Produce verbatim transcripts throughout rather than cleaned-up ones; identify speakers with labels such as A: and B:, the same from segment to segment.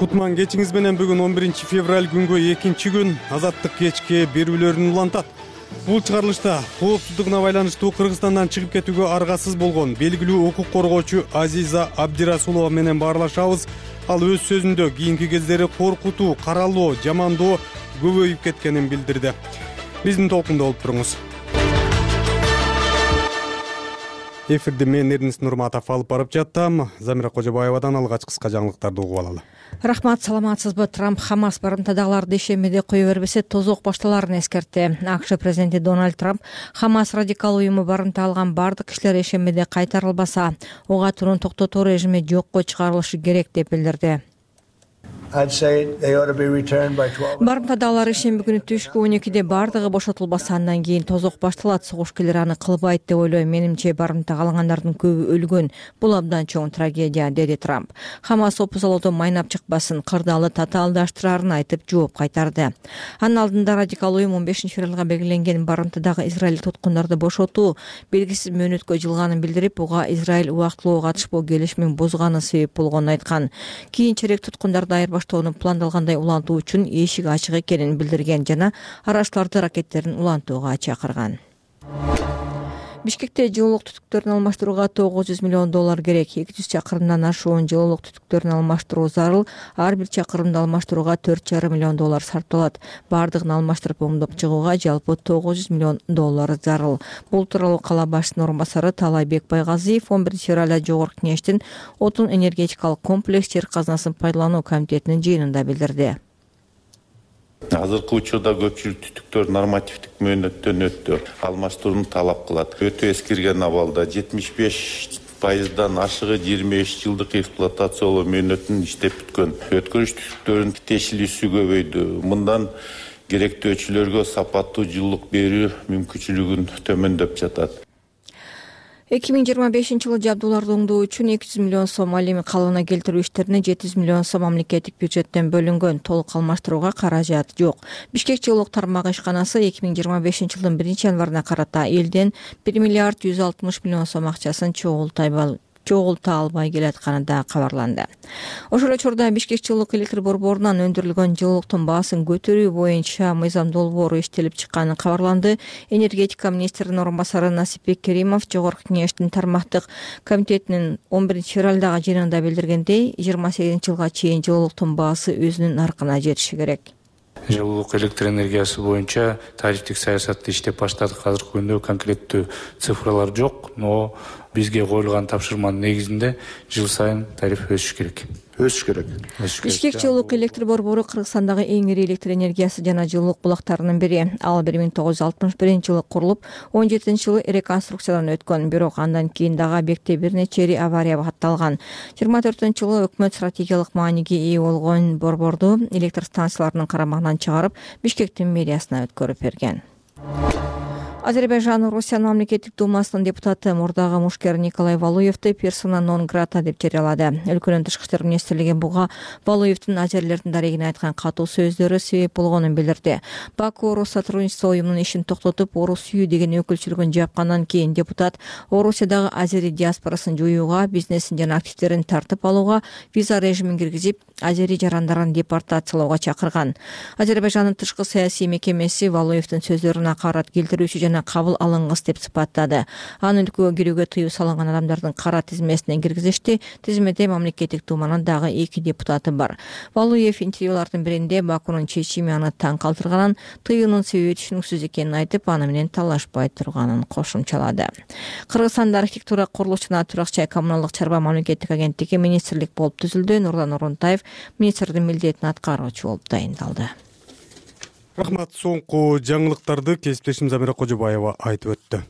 A: Кутман кечиңиз менен бүгүн он биринчи февраль күнгө экинчи күн азаттык кечке берүүлөрүн улантат. Бул чыгарылышта коопсуздугуна байланыштуу Кыргызстандан чыгып кетүүгө аргасыз болгон белгилүү укук коргоочу Азиза Абдирасулова менен баарлашабыз. Ал өз сөзүндө кийинки кездери коркутуу, каралоо, жамандоо көбөйүп кеткенин билдирди. Биздин толкунда болуп туруңуз. Эфирди мен Эрнис Нурматов алып барып жаттым. Замира Кожобаевадан алгач кыска жаңылыктарды угуп алалы.
B: Рахмат, саламатсызбы? Трамп Хамас барымтадагыларды ишемеде кое бербесе тозок башталарын эскертти. АКШ президенти Дональд Трамп Хамас радикал уюму барымта алган бардык кишилер ишемеде кайтарылбаса, ого атууну токтотуу режими жокко чыгарылышы керек деп билдирди. Барымтадагылар ишемби күнү түшкү он экиде бардыгы бошотулбаса, андан кийин тозок башталат. Согушкерлер аны кылбайт деп ойлойм. Менимче барымта калгандардын көбү өлгөн. Бул абдан чоң трагедия, деди Трамп. Хамас опузалоодон майнап чыкпасын, кырдаалы татаалдаштырарын айтып жооп кайтарды. Анын алдында радикал уюм он бешинчи февралга белгиленген барымтадагы Израиль туткундарды бошотуу белгисиз мөөнөткө жылганын билдирип, буга Израиль убактылуу катышпоо келишимин бузганы себеп болгонун айткан. Кийинчерээк туткундарды айырбаштоонун пландалгандай улантуу үчүн эшик ачык экенин билдирген жана арачыларды ракеттерин улантууга чакырган. Бишкекте жылуулук түтүктөрүн алмаштырууга тогуз жүз миллион доллар керек. эки жүз чакырымдан ашуун жылуулук түтүктөрүн алмаштыруу зарыл. Ар бир чакырымды алмаштырууга төрт жарым миллион доллар сарпталат. Бардыгын алмаштырып оңдоп чыгууга жалпы тогуз жүз миллион доллар зарыл. Бул тууралуу кала башчысынын орун басары Талайбек Байгазиев он биринчи февралда Жогорку Кеңештин отун энергетикалык комплекс жер казынасын пайдалануу комитетинин жыйынында билдирди.
C: Азыркы учурда көпчүлүк түтүктөр нормативдик мөөнөттөн өттү. Алмаштырууну талап кылат. Өтө эскирген абалда жетимиш беш пайыздан ашыгы жыйырма беш жылдык эксплуатациялоо мөөнөтүн иштеп бүткөн. Өткөрүш түтүктөрүнүн тиешелүүсү көбөйдү. Мындан керектөөчүлөргө сапаттуу жылуулук берүү мүмкүнчүлүгүн төмөндөп жатат.
B: эки миң жыйырма бешинчи жылы жабдууларды оңдоо үчүн эки жүз миллион сом, ал эми калыбына келтирүү иштерине жети жүз миллион сом мамлекеттик бюджеттен бөлүнгөн. Толук алмаштырууга каражат жок. Бишкек жылуулук тармагы ишканасы эки миң жыйырма бешинчи жылдын биринчи январына карата элден бир миллиард жүз алтымыш миллион сом акчасын чогултай чогулта албай келатканы да кабарланды. Ошол учурда Бишкек жылуулук электр борборунан өндүрүлгөн жылуулуктун баасын көтөрүү боюнча мыйзам долбоору иштелип чыкканы кабарланды. Энергетика министринин орун басары Насипбек Керимов Жогорку Кеңештин тармактык комитетинин он биринчи февралдагы жыйынында билдиргендей, жыйырма сегизинчи жылга чейин жылуулуктун баасы өзүнүн наркына жетиши керек.
D: Жылуулук электр энергиясы боюнча тарифтик саясатты иштеп баштадык. Азыркы күндө конкреттүү цифралар жок, но бизге коюлган тапшырманын негизинде жыл сайын тариф өсүш керек.
C: Өсүш керек.
B: Бишкек жылуулук электр борбору Кыргызстандагы эң ири электр энергиясы жана жылуулук булактарынын бири. Ал бир миң тогуз жүз алтымыш биринчи жылы курулуп, он жетинчи жылы реконструкциядан өткөн. Бирок андан кийин дагы объектте бир нече ири авария катталган. жыйырма төртүнчү жылы өкмөт стратегиялык мааниге ээ болгон борборду электр станцияларынын карамагынан чыгарып, Бишкектин мэриясына өткөрүп берген. Азербайжан Русиянын мамлекеттик думасынын депутаты мурдагы мушкер Николай Валуевди персона нон грата деп жарыялады. Өлкөнүн тышкы иштер министрлиги буга Валуевдин азерлердин дарегине айткан катуу сөздөрү себеп болгонун билдирди. Баку Орус сотрудничество уюмунун ишин токтотуп, Орус сүйүү деген өкүлчүлүгүн жапкандан кийин депутат Орусиядагы азери диаспорасын жоюуга, бизнесин жана активдерин тартып алууга виза режимин киргизип, азери жарандарын депортациялоого чакырган. Азербайжандын тышкы саясий мекемеси Валуевдин сөздөрүн акарат келтирүүчү жана кабыл алынгыс деп сыпаттады. Аны өлкөгө кирүүгө тыюу салынган адамдардын кара тизмесине киргизишти. Тизмеде мамлекеттик думанын дагы эки депутаты бар. Валуев интервьюлардын биринде Бакунун чечими аны таң калтырганын, тыюунун себеби түшүнүксүз экенин айтып, аны менен талашпай турганын кошумчалады. Кыргызстанда архитектура, курулуш жана турак жай коммуналдык чарба мамлекеттик агенттиги министрлик болуп түзүлдү. Нурлан Орунтаев министрдин милдетин аткаруучу болуп дайындалды.
A: Рахмат, соңку жаңылыктарды кесиптешим Замира Кожобаева айтып өттү.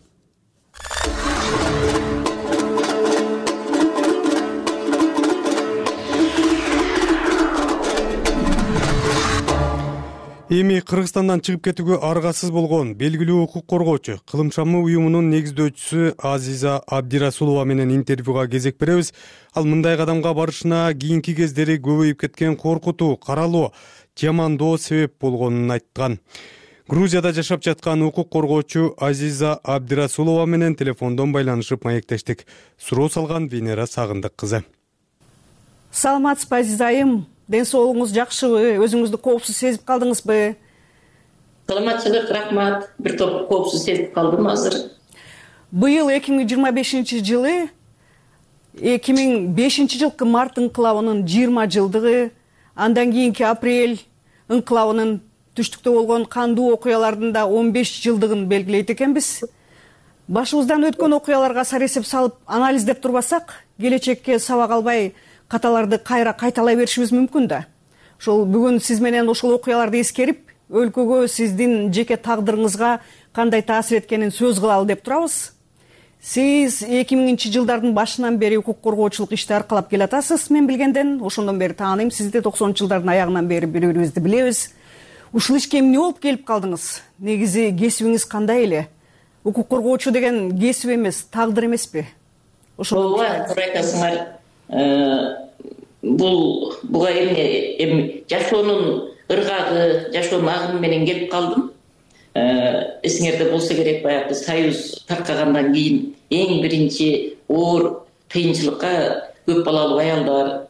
A: Эми Кыргызстандан чыгып кетүүгө аргасыз болгон белгилүү укук коргоочу, Кылымшамы уюмунун негиздөөчүсү Азиза Абдирасулова менен интервьюга кезек беребиз. Ал мындай кадамга барышына кийинки кездери көбөйүп кеткен коркутуу, каралоо, жамандоо себеп болгонун айткан. Грузияда жашап жаткан укук коргоочу Азиза Абдирасулова менен телефондон байланышып маектештик. Суроо салган Венера Сагындык кызы.
E: Саламатсызбы, Азизайым. ден соолугуңуз жакшыбы, өзүңүздү коопсуз сезип калдыңызбы?
F: Саламатчылык, рахмат. Бир топ коопсуз сезип калдым азыр.
E: Быйыл эки миң жыйырма бешинчи жылы эки миң бешинчи жылкы март ыңкылабынын жыйырма жылдыгы, андан кийинки апрель ыңкылабынын түштүктө болгон кандуу окуялардын да он беш жылдыгын белгилейт экенбиз. Башыбыздан өткөн окуяларга сар эсеп салып анализдеп турбасак, келечекке сабак албай каталарды кайра кайталай беришибиз мүмкүн да. Ошол бүгүн сиз менен ошол окуяларды эскерип, өлкөгө, сиздин жеке тагдырыңызга кандай таасир эткенин сөз кылалы деп турабыз. Сиз эки миңинчи жылдардын башынан бери укук коргоочулук ишти аркалап келатасыз, мен билгенден. Ошондон бери тааныйм сизди, токсонунчу жылдардын аягынан бери бири-бирибизди билебиз. Ушул ишке эмне болуп келип калдыңыз? Негизи кесибиңиз кандай эле? Укук коргоочу деген кесип эмес, тагдыр эмеспи?
F: Ооба, туура айтасыңар. Бул буга эмне эми жашоонун ыргагы, жашоонун агымы менен келип калдым. Эсиңерде болсо керек, баягы Союз таркагандан кийин эң биринчи оор кыйынчылыкка көп балалуу аялдар,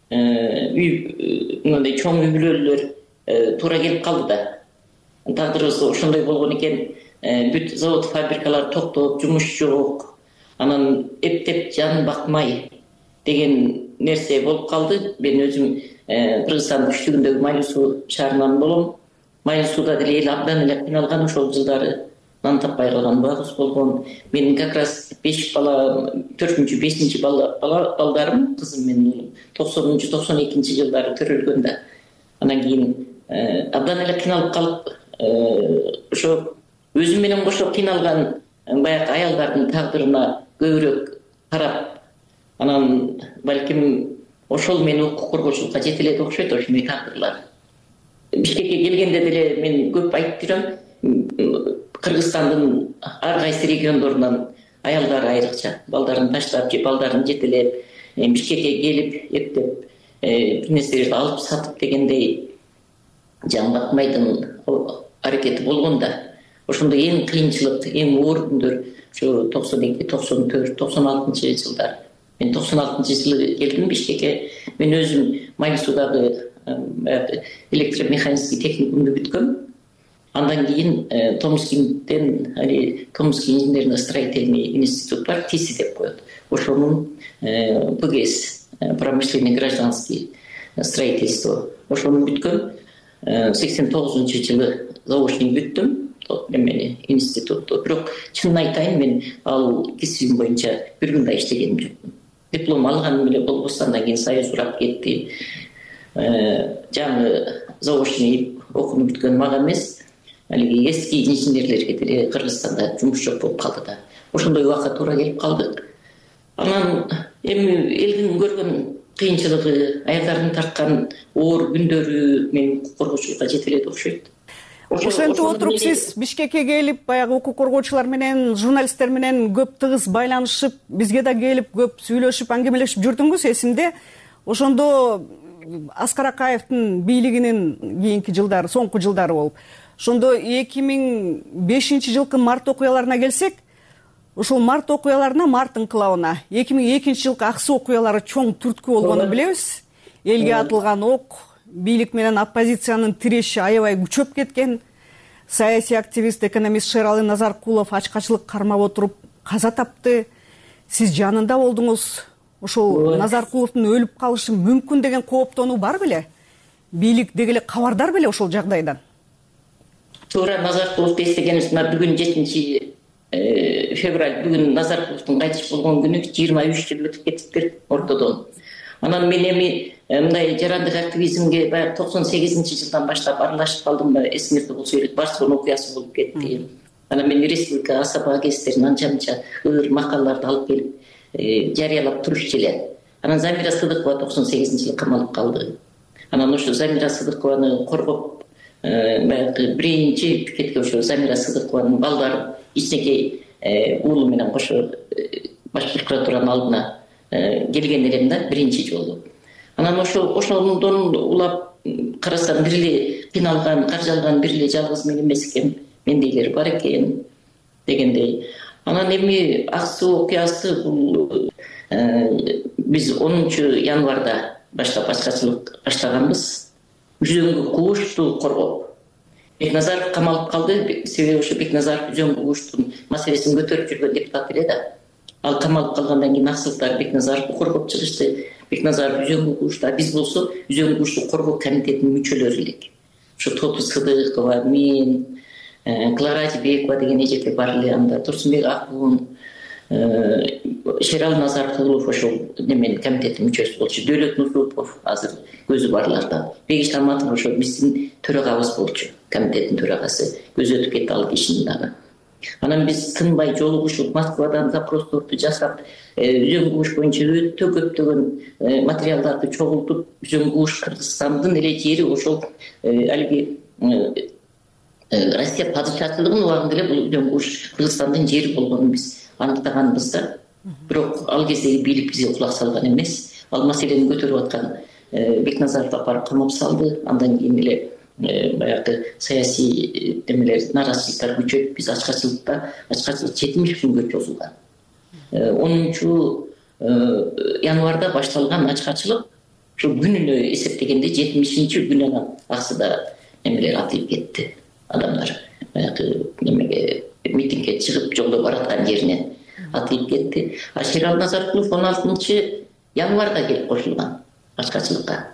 F: үй мындай чоң үй бүлөлөр туура келип калды да. Тагдырыбыз ошондой болгон экен. Бүт завод фабрикалар токтоп, жумуш жок, анан эптеп жан бакмай деген нерсе болуп калды. Мен өзүм Кыргызстандын түштүгүндөгү Майлуу суу шаарынан болом. Майлуу сууда деле эл абдан эле кыйналган ошол жылдары. Нан таппай калган убагыбыз болгон. Менин как раз беш бала, төртүнчү, бешинчи балдарым, кызым менен уулум токсонунчу, токсон экинчи жылдары төрөлгөн да. Анан кийин абдан эле кыйналып калып, ошо өзүм менен кошо кыйналган баягы аялдардын тагдырына көбүрөөк карап, анан балким ошол мени укук коргоочулукка жетеледи окшойт, ошондой тагдырлар. Бишкекке келгенде деле мен көп айтып жүрөм, Кыргызстандын ар кайсы региондорунан аялдар айрыкча балдарын таштап же балдарын жетелеп Бишкекке келип, эптеп бир нерселерди алып сатып дегендей жан бакмайдын аракети болгон да. Ошондой эң кыйынчылык, эң оор күндөр ошо токсон эки, токсон төрт, токсон алтынчы жылдар. Мен токсон алтынчы жылы келдим Бишкекке. Мен өзүм Майлуу суудагы электромеханический техникумду бүткөм. Андан кийин Томскинден, Томский инженерно-строительный институт бар, ТИСИ деп коет. Ошонун ПГС, промышленный гражданский строительство. Ошону бүткөм. сексен тогузунчу жылы заочный бүттүм. Эмени институтту. Бирок чынын айтайын, мен ал кесибим боюнча бир күн да иштегеним жокмун. Диплом алганым эле болбосо, андан кийин Союз урап кетти. Жаңы заочный окууну бүткөн мага эмес, алиги эски инженерлерге деле Кыргызстанда жумуш жок болуп калды да. Ошондой убакыт туура келип калды. Анан эми элдин көргөн кыйынчылыгы, аялдардын тарткан оор күндөрү мени укук коргоочулукка жетеледи окшойт.
E: Ошентип отуруп сиз Бишкекке келип, баягы укук коргоочулар менен, журналисттер менен көп тыгыз байланышып, бизге да келип көп сүйлөшүп, аңгемелешип жүрдүңүз, эсимде. Ошондо Аскар Акаевдин бийлигинин кийинки жылдары, соңку жылдары болуп. Ошондо эки миң бешинчи жылкы март окуяларына келсек, ошол март окуяларына, март ыңкылабына эки миң экинчи жылкы аксы окуялары чоң түрткү болгонун билебиз. Элге атылган ок, бийлик менен оппозициянын тиреши аябай күчөп кеткен. Саясий активист, экономист Шералы Назаркулов ачкачылык кармап отуруп каза тапты. Сиз жанында болдуңуз. Ошол Назаркуловдун өлүп калышы мүмкүн деген кооптонуу бар беле? Бийлик дегеле кабардар беле ошол жагдайдан?
F: Туура, Назаркуловду эстегенибиз, бүгүн жетинчи февраль, бүгүн Назаркуловдун кайтыш болгон күнү жыйырма үч жыл өтүп кетиптир ортодон. Анан мен эми мындай жарандык активизмге баягы токсон сегизинчи жылдан баштап аралашып калдым. Эсиңерде болсо керек, Барселона окуясы болуп кетти. Анан мен республика асаба гезиттерин анча-мынча ыр макалаларды алып келип жарыялап турчу эле. Анан Замира Сыдыкова токсон сегизинчи жылы камалып калды. Анан ошо Замира Сыдыкованы коргоп, баягы биринчи пикетке ошо Замира Сыдыкованын балдары ичинекей уулу менен кошо баш прокуратуранын алдына келген элем да биринчи жолу. Анан ошо ошондон улап карасам, бир эле кыйналган, каржы алган бир эле жалгыз мен эмес экен, мендейлер бар экен дегендей. Анан эми аксы окуясы бул биз онунчу январда баштап ачкачылык баштаганбыз. Үзөңгү куушту коргоп. Бекназаров камалып калды, себеби ошо Бекназаров үзөңгү кууштун маселесин көтөрүп жүргөн депутат эле да. Ал камалып калгандан кийин аксыздар Бекназаровду коргоп чыгышты. Бекназаров үзөңгү куушта, биз болсо үзөңгү куушту коргоо комитетинин мүчөлөрү элек. Ошо Тоту Сыдыкова, мен, Клара Атибекова деген эжеке бар эле, анда Турсунбек Акун, Шерал Назаркулов ошол немен комитеттин мүчөсү болчу. Дөөлөт Нусупов азыр көзү барлардан. Бегиш Алматов ошо биздин төрагабыз болчу, комитеттин төрагасы. Көзү өтүп кетти ал кишинин дагы. Анан биз тынбай жолугушуп Москвадан запросторду жасап, үзөңгү кууш боюнча өтө көптөгөн материалдарды чогултуп, үзөңгү кууш Кыргызстандын эле жери ошол алиги Россия падышачылыгынын убагында эле бул үзөңгү кууш Кыргызстандын жери болгонун биз аныктаганбыз да. Бирок ал кездеги бийлик бизге кулак салган эмес. Ал маселени көтөрүп аткан Бекназаровду апарып камап салды. Андан кийин эле баягы саясий демелер, наразычылыктар күчөйүп, биз ачкачылыкта ачкачылык жетимиш күнгө чозулган. онунчу январда башталган ачкачылык ушу күнүнө эсептегенде жетимишинчи күнү аксыда немелер атылып кетти. Адамдар баягы немеге митингге чыгып жолдо бараткан жеринен атылып кетти. А Шерал Назаркулов он алтынчы январда келип кошулган ачкачылыкка.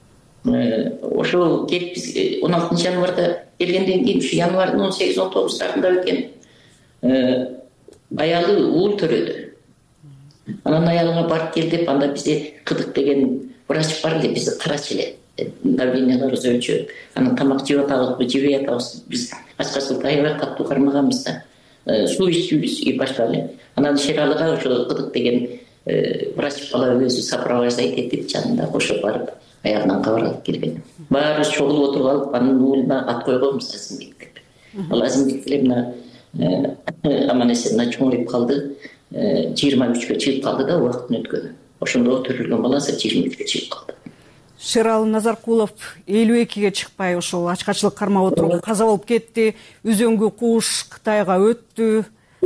F: Ошо келип биз он алтынчы январда келгенден кийин ушу январдын он сегиз он тогуздарында өткен аялы уул төрөдү. Анан аялына барып кел деп, анда бизде Кыдык деген врач бар эле, бизди карачы эле. Давленияларыбыз өлчөп, анан тамак жеп атабызбы, жебей атабыз. Биз ачкачылыкта аябай катуу кармаганбыз да. Суу ичүүбүз башталды. Анан Шералыга ошо Кыдык деген врач бала өзү сопровождать этип, жанында кошуп барып, аягынан кабар алып келген. Баарыбыз чогулуп отуруп алып, анын уулуна ат койгонбуз, Азимбек деп. Ал Азимбек эле мына аман эсен чоңоюп калды. жыйырма үчкө чыгып калды да, убакыттын өткөнү. Ошондо төрөлгөн баласы жыйырма үчкө чыгып калды.
E: Шерал Назаркулов элүү экиге чыкпай ошол ачкачылык кармап отуруп каза болуп кетти. Үзөңгү кууш Кытайга өттү.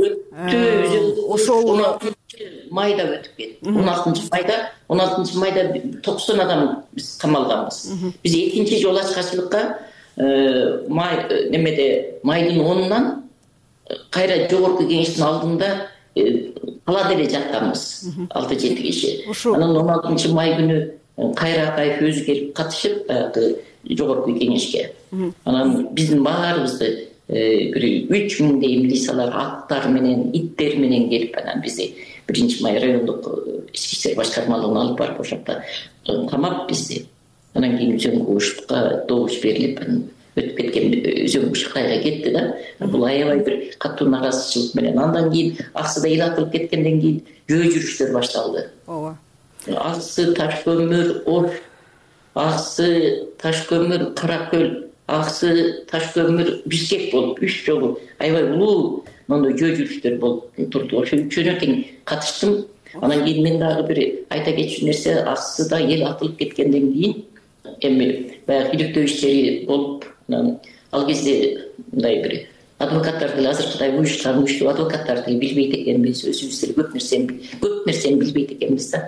F: Ошол он алтынчы майда өтүп кетти. он алтынчы майда, он алтынчы майда токсон адам биз камалганбыз. Биз экинчи жолу ачкачылыкка май немеде майдын онунан кайра жогорку кеңештин алдында калада эле жатканбыз. алты жети киши. Анан он алтынчы май күнү Кайра Акаев өзү келип катышып, баягы жогорку кеңешке. Анан биздин баарыбызды бир үч миңдей милициялар аттар менен, иттер менен келип, анан бизди биринчи май райондук ички иштер башкармалыгына алып барып, ошокто камап бизди. Анан кийин үзөңгү кууштукка добуш берилип, өтүп кеткен үзөңгү кууш Кытайга кетти да. Бул аябай бир катуу наразычылык менен. Андан кийин аксыда эл атылып кеткенден кийин жөө жүрүштөр башталды. Ооба. Аксы, Ташкөмүр, Ош, Аксы, Ташкөмүр, Каракөл, Аксы, Ташкөмүр, Бишкек болуп үч жолу аябай улуу мондой жөө жүрүштөр болуп турду. Ошо үчөөнө тең катыштым. Анан кийин мен дагы бир айта кетчү нерсе, Аксыда эл атылып кеткенден кийин эми баягы иликтөө иштери болуп, анан ал кезде мындай бир адвокаттар деле азыркыдай уюштан уюштуу адвокаттар деле билбейт экенбиз, өзүбүз деле көп нерсени көп нерсени билбейт экенбиз да.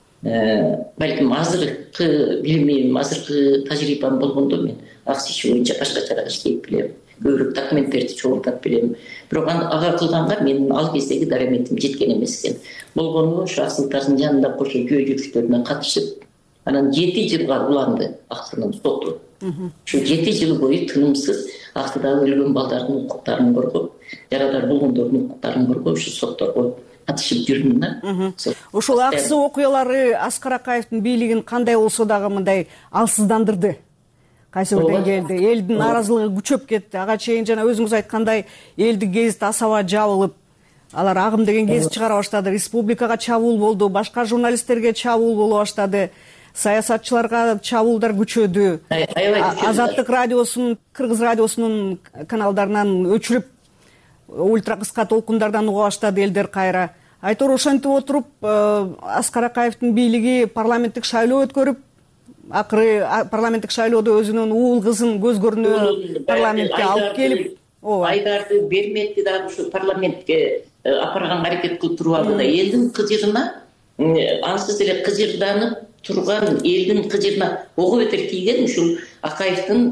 F: Балким азыркы билимим, азыркы тажрыйбам болгондо мен аксы иши боюнча башкачараак иштейт билем, көбүрөөк документтерди чогултат билем. Бирок ага кылганга менин ал кездеги дараметим жеткен эмес экен. Болгону ошо аксыздардын жанында кошо жөө жүрүштөрүнө катышып, анан жети жылга уланды Аксынын соту. Ушу жети жыл бою тынымсыз Аксыдагы өлгөн балдардын укуктарын коргоп, жарадар болгондордун укуктарын коргоп, ушу сотторго катышып жүрдүм да.
E: Ошол Аксы окуялары Аскар Акаевдин бийлигин кандай болсо дагы мындай алсыздандырды. Кайсы бир деңгээлде элдин нааразылыгы күчөп кетти. Ага чейин жана өзүңүз айткандай элдик гезит асаба жабылып, алар агым деген гезит чыгара баштады, республикага чабуул болду, башка журналисттерге чабуул боло баштады, саясатчыларга чабуулдар күчөдү. Азаттык радиосунун, Кыргыз радиосунун каналдарынан өчүрүп, ультра кыска толкундардан уга баштады элдер кайра. Айтор ошентип отуруп, Аскар Акаевдин бийлиги парламенттик шайлоо өткөрүп, акыры парламенттик шайлоодо өзүнүн уул кызын көз көрүнө парламентке алып келип,
F: Айдарды берметти дагы ушу парламентке апарганга аракет кылып туруп алды да, элдин кызырына ансыз эле кызырданып, турган элдин кыжырына ого бетер тийген ушул Акаевдин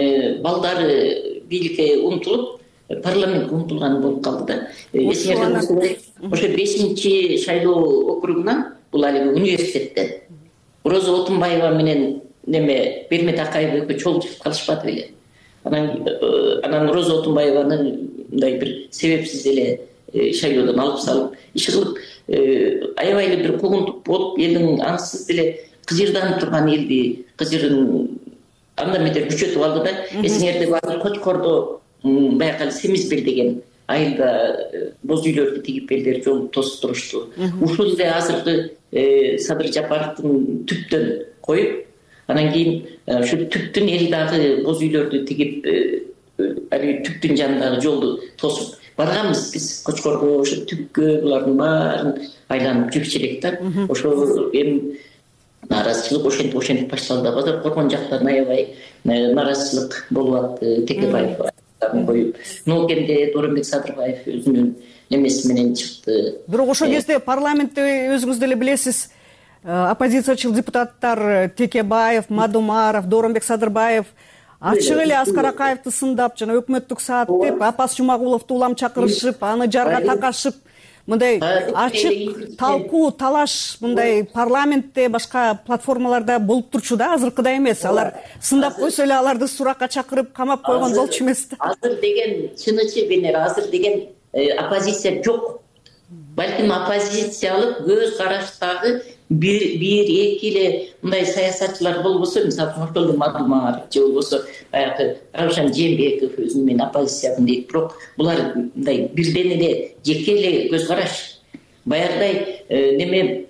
F: балдары бийликке умтулуп парламентке умтулган болуп калды да. Эсиңерде болсо ошо бешинчи шайлоо округунан бул алиги университеттен Роза Отунбаева менен неме Бермет Акаев экөө чогуу чыгып калышпады беле. Анан анан Роза Отунбаеваны мындай бир себепсиз эле шайлоодон алып салып иш кылып аябай эле бир куугунтук болуп элдин аңсыз деле кыжырданып турган элди кыжырын анда метер күчөтүп алды да. Эсиңерде бар Кочкордо баягы Семизбел деген айылда боз үйлөрдү тигип элдер жол тосуп турушту. Ушул эле азыркы Садыр Жапаровдун түптөн коюп, анан кийин ушул түптүн эл дагы боз үйлөрдү тигип али түптүн жанындагы жолду тосуп барганбыз биз Кочкордо, ошо түпкө булардын баарын айланып жүрчү элек да. Ошо эми нааразычылык ошентип ошентип башталды. Базар Коргон жактан аябай нааразычылык болуп атты. Текебаев коюп, Ноокенде Дооронбек Садырбаев өзүнүн немеси менен чыкты.
E: Бирок ошол кезде парламентте өзүңүз деле билесиз, оппозициячыл депутаттар Текебаев, Мадумаров, Дооронбек Садырбаев ачык эле Аскар Акаевди сындап, жана өкмөттүк саат деп Апас Жумагуловду улам чакырышып, аны жарга такашып, мындай ачык талкуу, талаш мындай парламентте, башка платформаларда болуп турчу да, азыркыдай эмес. Алар сындап койсо эле аларды суракка чакырып камап койгон болчу эмес да.
F: Азыр деген чынычы бенер, азыр деген оппозиция жок. Балким оппозициялык көз караштагы бир бир эки эле мындай саясатчылар болбосо, мисалы ошол Мадумаров же болбосо баягы Равшан Жээнбеков өзү менен оппозициямын дейт. Бирок булар мындай бирден эле жеке эле көз караш. Баягыдай неме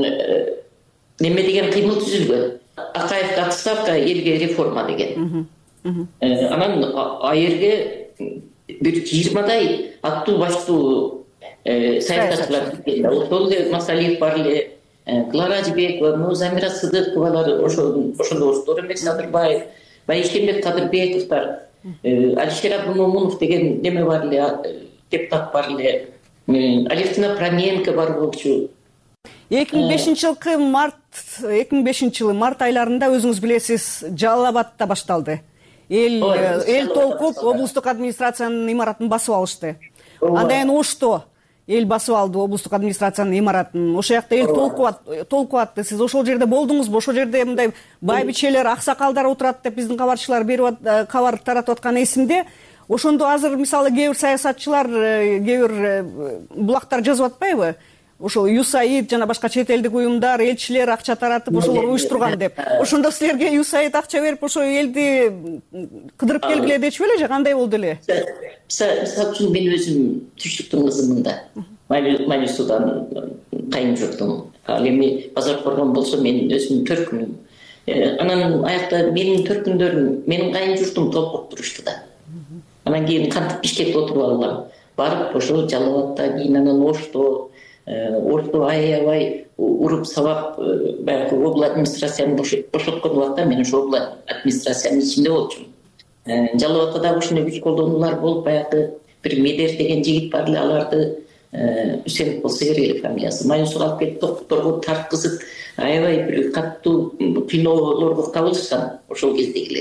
F: неме деген кыймыл түзүлгөн. Акаевге отставка, элге реформа деген. Анан аерге бир жыйырмадай аттуу баштуу саясатчылар келди. Ошол эле Масалиев бар эле, Клара Ажибекова, Замира Сыдыковалар, ошол ошондо Дооронбек Садырбаев, Байшембек Кадырбековдор, Алишер Абдумомунов деген неме бар эле, депутат бар эле, Алевтина Променко бар болчу.
E: эки миң бешинчи жылкы март эки миң бешинчи жылы март айларында өзүңүз билесиз, Жалал Абадта башталды. Эл эл толкуп облустук администрациянын имаратын басып алышты. Андан кийин Ошто эл басып алды облустук администрациянын имаратын. Ошол жакта эл толкуп атты. Сиз ошол жерде болдуңузбу? Ошол жерде мындай байбичелер, аксакалдар отурат деп биздин кабарчылар берип кабар таратып аткан эсимде. Ошондо азыр мисалы кээ бир саясатчылар, кээ бир булактар жазып атпайбы? Ошол ЮСАИД жана башка чет элдик уюмдар, элчилер акча таратып ошолор уюштурган деп. Ошондо силерге ЮСАИД акча берип ошо элди кыдырып келгиле дечү беле же кандай болду эле?
F: Мисалы үчүн мен өзүм түштүктүн кызымын да. Майлисуудан кайын журтум. Ал эми Базар Коргон болсо менин өзүмдүн төркүнүм. Анан аякта менин төркүндөрүм, менин кайын журтум толкуп турушту да. Анан кийин кантип Бишкекке отуруп алгам. Барып ошо Жалал Абадта, кийин анан Ошто Орто аябай уруп сабап баягы обл администрацияны бошоткон убакта мен ошо обл администрациянын ичинде болчумун. Жалал Абадта дагы ушундай күч колдонуулар болуп, баягы бир Медер деген жигит бар эле, аларды Үсенов болсо керек фамилиясы. Майнусуга алып келип токтторго тарткызып, аябай бир каттуу кыйноолорго кабылышкан ошол кездегилер.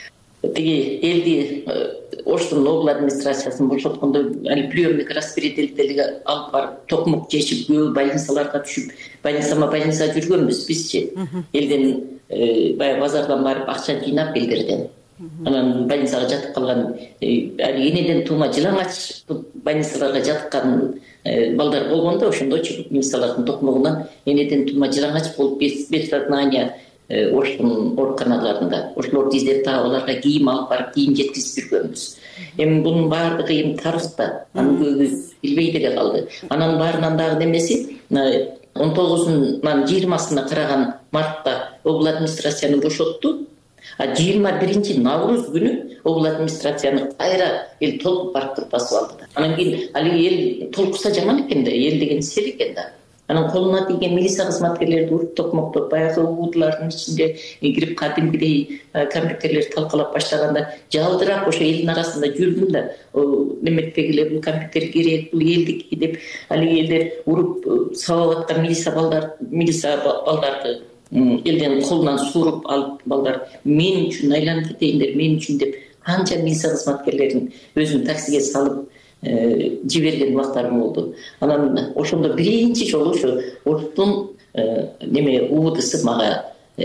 F: Тиги элди Оштун обл администрациясын бошоткондо али приемник распределителге алып барып токмок жешип, көп больницаларга түшүп, больницама больница жүргөнбүз бизчи. Элден баягы базардан барып акча жыйнап элдерден. Анан больницага жатып калган, али энеден туума жылаңач больницаларга жаткан балдар болгондо ошондочу больницалардын токмогунан энеден туума жылаңач болуп без сознания Оштун ооруканаларында. Ошолорду издеп таап аларга кийим алып барып, кийим жеткизип жүргөнбүз. Эми бунун баардыгы эми тарыхта, анын көбү билбей деле калды. Анан баарынан дагы немеси он тогузунан жыйырмасына караган мартта обл администрацияны бошотту. А жыйырма биринчи Навруз күнү обл администрацияны кайра эл толкуп барып туруп басып алды. Анан кийин али эл толкуса жаман экен да, эл деген сел экен да. Анан колуна тийген милиция кызматкерлерди уруп токмоктоп, баягы уудулардын ичинде кирип кадимкидей компьютерлерди талкалап баштаганда жалдырап ошо элдин арасында жүрдүм да, неметтегилер бул компьютер керек, бул элдики деп али элдер уруп сабап аткан милиция балдар, милиция балдарды элдин колунан сууруп алып балдар мен үчүн айланып кетейиндер, мен үчүн деп канча милиция кызматкерлерин өзүн таксиге салып жиберген убактарым болду. Анан ошондо биринчи жолу ошо Орустун неме УВДсы мага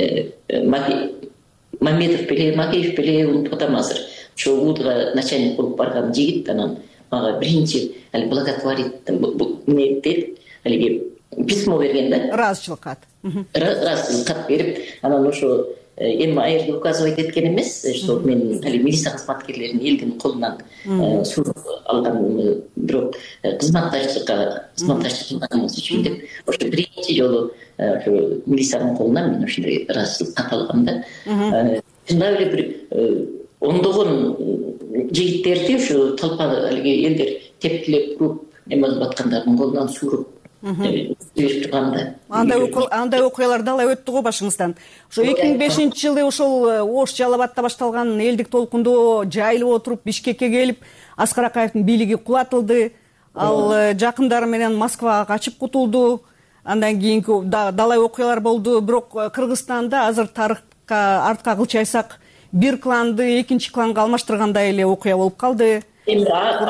F: Мамедов беле, Макеев беле унутуп атам азыр. Ошо УВДга начальник болуп барган жигит анан мага биринчи али благотворит эмне деп алиги письмо берген да.
E: Ыраазычылык кат.
F: Ыраазычылык кат берип, анан ошо эми аерге указывать эткен эмес, что мен али милиция кызматкерлерин элдин колунан сууруп алган, бирок кызматташчылыкка кызматташчылык кылганыбыз үчүн деп ошо биринчи жолу ошо милициянын колунан мен ошондой ыраазычылык кат алгам да. Чындап эле бир ондогон жигиттерди ошо толпа алиги элдер тепкилеп уруп эме кылып аткандардын колунан сууруп жиберип турганда.
E: Андай окуялар далай өттү го башыңыздан. Ошо эки миң бешинчи жылы ошол Ош Жалал Абадта башталган элдик толкундоо жайылып отуруп Бишкекке келип Аскар Акаевдин бийлиги кулатылды. Ал жакындары менен Москвага качып кутулду. Андан кийинки далай окуялар болду. Бирок Кыргызстанда азыр тарыхка артка кылчайсак бир кланды экинчи кланга алмаштыргандай эле окуя болуп калды.
F: Эми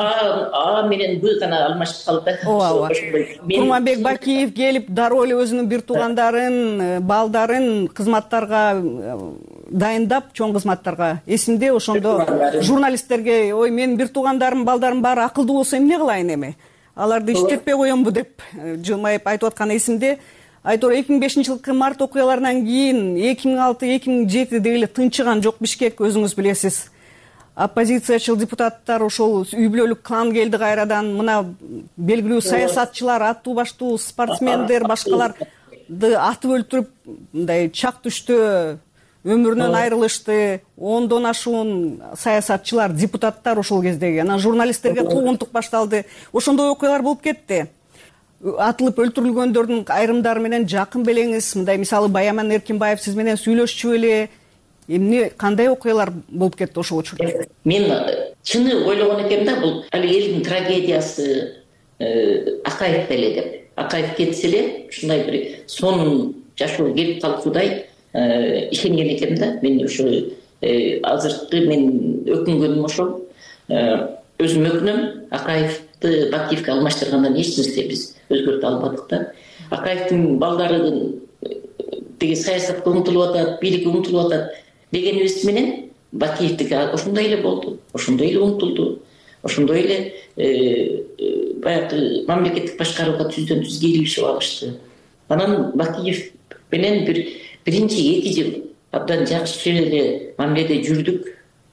F: А менен Б гана алмашып калды.
E: Ооба. Курманбек Бакиев келип дароо эле өзүнүн бир туугандарын, балдарын кызматтарга дайындап, чоң кызматтарга. Эсимде ошондо журналисттерге, ой, менин бир туугандарым, балдарым баары акылдуу болсо эмне кылайын эми? Аларды иштетпей коембу деп жылмайып айтып аткан эсимде. Айтор эки миң бешинчи жылкы март окуяларынан кийин эки миң алты эки миң жети деле тынчыган жок Бишкек, өзүңүз билесиз. Оппозициячыл депутаттар ошол үй бүлөлүк клан келди кайрадан, мына белгилүү саясатчылар, аттуу баштуу спортсмендер, башкаларды атып өлтүрүп, мындай чак түштө өмүрүнөн айрылышты. Ондон ашуун саясатчылар, депутаттар ошол кездеги. Анан журналисттерге куугунтук башталды. Ошондой окуялар болуп кетти. Атылып өлтүрүлгөндөрдүн айрымдары менен жакын белеңиз, мындай мисалы Баяман Эркинбаев сиз менен сүйлөшчү эле. Эмне кандай окуялар болуп кетти ошол учурда?
F: Мен чыны ойлогон экенмин да, бул али элдин трагедиясы Акаев деле деп. Акаев кетсе эле ушундай бир сонун жашоо келип калчудай ишенген экенмин да. Мен ошо азыркы мен өкүнгөнүм ошол. Өзүм өкүнөм, Акаевди Бакиевге алмаштыргандан эч нерсе биз өзгөртө албадык да. Акаевдин балдары деги саясатка умтулуп атат, бийликке умтулуп атат дегенибиз менен Бакиевдики ошондой эле болду, ошондой эле умтулду, ошондой эле баягы мамлекеттик башкарууга түздөн түз кийлигишип алышты. Анан Бакиев менен бир биринчи эки жыл абдан жакшы эле мамиледе жүрдүк.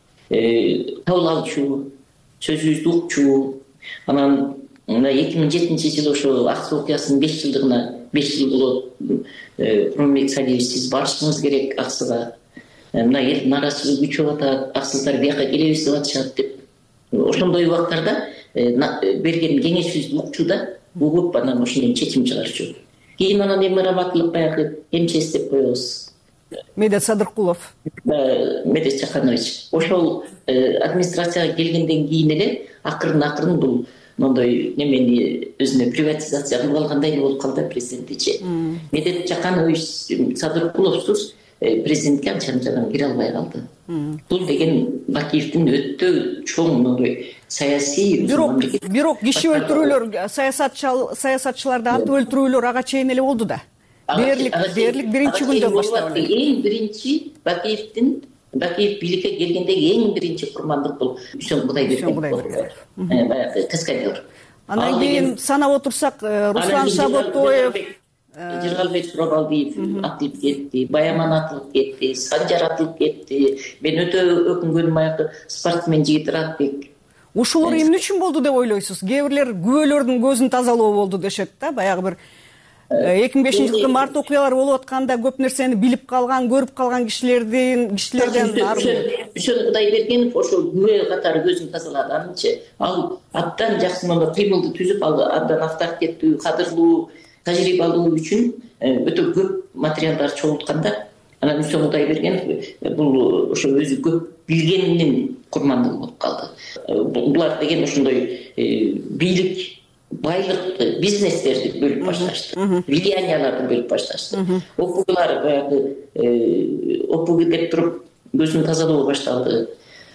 F: Кабыл алчу, сөзүбүздү укчу. Анан мына эки миң жетинчи жылы ошо ак суу окуясынын беш жылдыгына беш жыл болот. Курманбек Салиевич, сиз барышыңыз керек Аксыга. Мына эл нааразычылык күчөп атат, аксыздар бияка келебиз деп атышат деп. Ошондой убактарда берген кеңешибизди укчу да, угуп анан ошондон чечим чыгарчу. Кийин анан эми ырабатылып баягы МЧС деп коебуз.
E: Медет Садыркулов.
F: Медет Чаханович. Ошол администрацияга келгенден кийин эле акырын-акырын бул мондой немени өзүнө приватизация кылып алгандай болуп калды президентичи. Медет Чаханович Садыркуловсуз президентке анча-мынчадан кире албай калды. Бул деген Бакиевдин өтө чоң мондой саясий.
E: Бирок бирок киши өлтүрүүлөр, саясатчыларды атып өлтүрүүлөр ага чейин эле болду да. Дээрлик, дээрлик биринчи күндөн башталды.
F: Эң биринчи Бакиевдин Бакиев бийликке келгендеги эң биринчи курмандык бул Үсөн Кудайберген. Баягы каскадер.
E: Анан кийин санап отурсак, Руслан Шаботоев,
F: Жыргалбек Сурабалдиев атылып кетти, Баяман атылып кетти, Санжар атылып кетти. Мен өтө өкүнгөнүм баягы спортсмен жигит Ратбек.
E: Ушулар эмне үчүн болду деп ойлойсуз? Кээ бирлер күбөлөрдүн көзүн тазалоо болду дешет да, баягы бир эки миң бешинчи жылкы март окуялар болуп атканда көп нерсени билип калган, көрүп калган кишилердин кишилерден
F: Үсөн Кудайбергенов ошол күбө катары көзүн тазалаганчы. Ал абдан жакшы мондо кыймылды түзүп, ал абдан авторитеттүү, кадырлуу, тажрыйбалуу үчүн өтө көп материалдар чогултканда, анан Үсөн Кудайбергенов бул ошо өзү көп билгенинин курмандыгы болуп калды. Булар деген ошондой бийлик байлыкты, бизнестерди бөлүп башташты, влиянияларды бөлүп башташты. Опугулар баягы опугу деп туруп көзүн тазалоо башталды.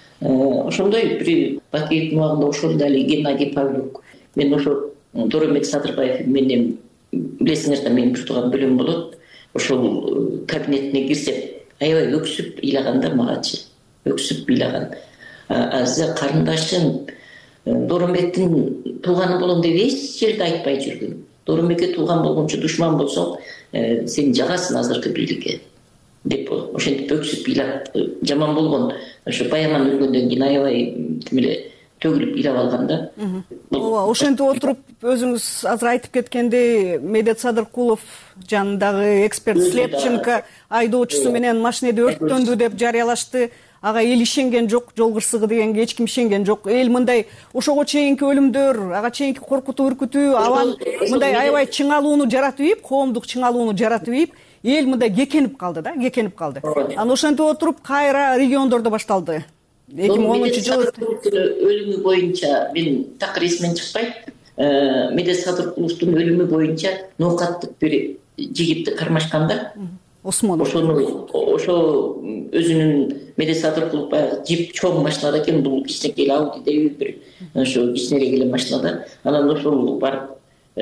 F: Ошондой бир Бакиевдин убагында ошол дали Геннадий Павлюк, мен ошо Доромбек Садырбаев менен билесиңер да менин бир тууган бөлөм болот. Ошол кабинетине кирсем, аябай өксүп ыйлаганда магачы, өксүп ыйлаган. Азыр карындашым Доромбектин тууганы болом деп эч жерде айтпай жүргүн. Доромбекке тууган болгончу душман болсоң, сен жагасың азыркы бийликке деп ошентип өксүп ыйлап жаман болгон. Ошо Баяман өлгөндөн кийин аябай ким эле төгүлүп ыйлап алганда.
E: Ооба, ошентип отуруп өзүңүз азыр айтып кеткендей, Медет Садыркулов жанындагы эксперт Слепченко айдоочусу менен машинеде өрттөндү деп жарыялашты. Ага эл ишенген жок, жол кырсыгы дегенге эч ким ишенген жок. Эл мындай ошого чейинки өлүмдөр, ага чейинки коркутуу, үркүтүү, аван мындай аябай чыңалууну жаратып ийип, коомдук чыңалууну жаратып ийип, эл мындай кекенип калды да, кекенип калды. Анан ошентип отуруп кайра региондордо башталды. эки миң онунчу жылы
F: өлүмү боюнча мен так ресмен чыкпайт. Медет Садыркуловдун өлүмү боюнча ноокаттык бир жигитти кармашканда.
E: Осмон.
F: Ошону ошо өзүнүн Медет Садыркулов баягы жип чоң машинада экен, бул кичинекей Ауди деп бир ошо кичинерээк эле машинада. Анан ошол барып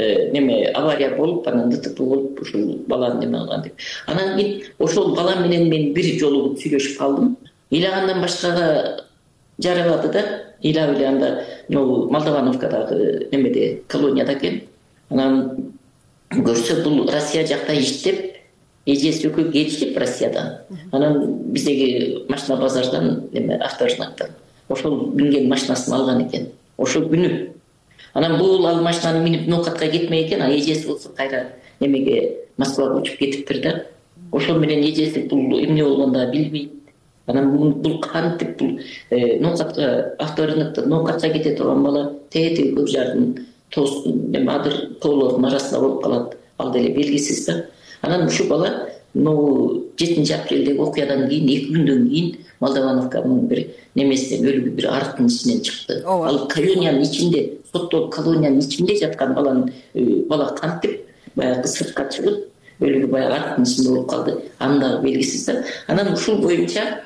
F: неме авария болуп, анан ДТП болуп, ошол баланы неме кылган деп. Анан кийин ошол бала менен мен бир жолу сүйлөшүп калдым. Ыйлагандан башкага жаралады да, ыйлап эле анда могу Молдовановкадагы немеде колонияда экен. Анан көрсө бул Россия жакта иштеп, эжеси экөө кетип Россиядан. Анан биздеги машина базардан неме автожнактан ошол минген машинасын алган экен. Ошол күнү. Анан бул ал машинаны минип ноокатка кетмей экен, а эжеси болсо кайра немеге Москвага учуп кетиптир да. Ошол менен эжеси бул эмне болгондо билбейт. Анан бул кантип бул ноокатка авторыныкта ноокатка кете турган бала тети көп жардын неме адыр тоолордун арасында болуп калат. Ал деле белгисиз да. Анан ушул бала могу жетинчи апрелдеги окуядан кийин эки күндөн кийин Молдовановканын бир немесинен өлүгү бир арыктын ичинен чыкты. Ал колониянын ичинде, соттолуп колониянын ичинде жаткан баланын бала кантип баягы сыртка чыгып өлүгү баягы арыктын ичинде болуп калды. Аны дагы белгисиз да. Анан ушул боюнча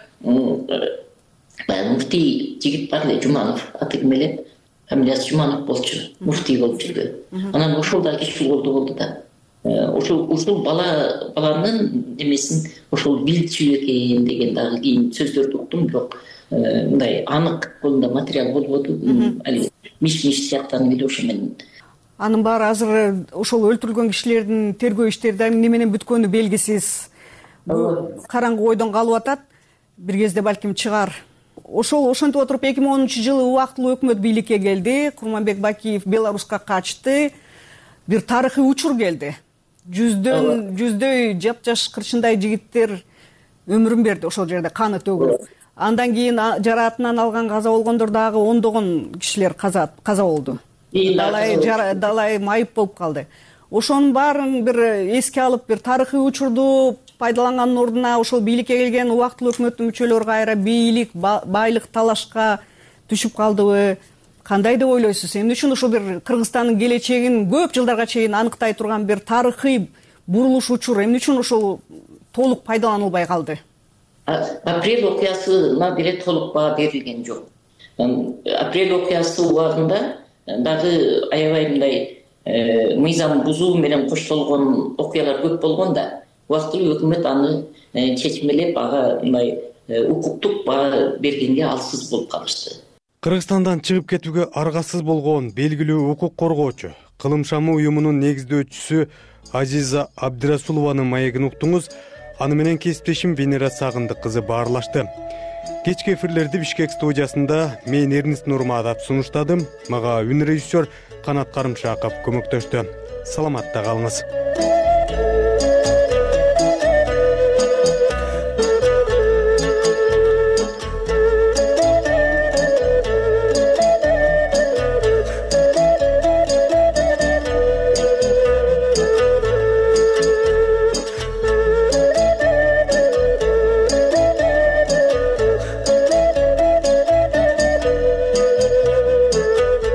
F: баягы муфтий жигит бар эле, Жуманов аты ким эле, фамилиясы Жуманов болчу, муфтий болуп жүргөн. Анан ошол да киши болду болду да. Ошол ушул бала баланын немесин ошол билчү экен деген дагы кийин сөздөрдү уктум, бирок мындай анык колунда материал болбоду. Али миш-миш сыяктанып эле ошо менен.
E: Анын баары азыр ошол өлтүрүлгөн кишилердин тергөө иштери да эмне менен бүткөнү белгисиз. Караңгы ойдон калып атат. Бир кезде балким чыгар. Ошол ошентип отуруп эки миң онунчу жылы убактылуу өкмөт бийликке келди. Курманбек Бакиев Беларуска качты. Бир тарыхый учур келди. Жүздөн жүздөй жапжаш кырчындай жигиттер өмүрүн берди ошол жерде, каны төгүлүп. Андан кийин жараатынан алган каза болгондор дагы ондогон кишилер каза каза болду. Далай далай майып болуп калды. Ошонун баарын бир эске алып, бир тарыхый учурду пайдаланганын ордуна ошол бийликке келген убактылуу өкмөттүн мүчөлөрү кайра бийлик, байлык талашка түшүп калдыбы? Кандай деп ойлойсуз? Эмне үчүн ошо бир Кыргызстандын келечегин көп жылдарга чейин аныктай турган бир тарыхый бурулуш учур эмне үчүн ошол толук пайдаланылбай калды?
F: Апрель окуясына деле толук баа берилген жок. Апрель окуясы убагында дагы аябай мындай мыйзам бузуу менен коштолгон окуялар көп болгон да, убактылуу өкмөт аны чечмелеп, ага мындай укуктук баа бергенге алсыз болуп калышты.
A: Кыргызстандан чыгып кетүүгө аргасыз болгон белгилүү укук коргоочу, Кылым шамы уюмунун негиздөөчүсү Азиза Абдирасулованын маегин уктуңуз. Аны менен кесиптешим Венера Сагындык кызы баарлашты. Кечки эфирлерди Бишкек студиясында мен Эрнис Нурматов сунуштадым. Мага үн режиссер Канат Карымшаков көмөктөштү. Саламатта калыңыз.